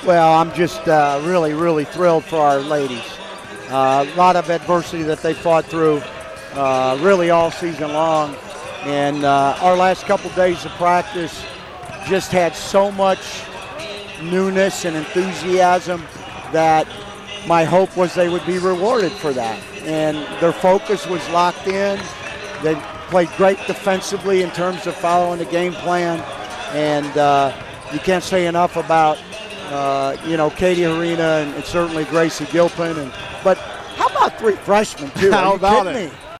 Well, I'm just really, really thrilled for our ladies. A lot of adversity that they fought through really all season long. And our last couple days of practice just had so much newness and enthusiasm that my hope was they would be rewarded for that. And their focus was locked in. They played great defensively in terms of following the game plan. And you can't say enough about, Katie Harina and certainly Gracie Gilpin. But how about three freshmen, too? How Are you about kidding it? me?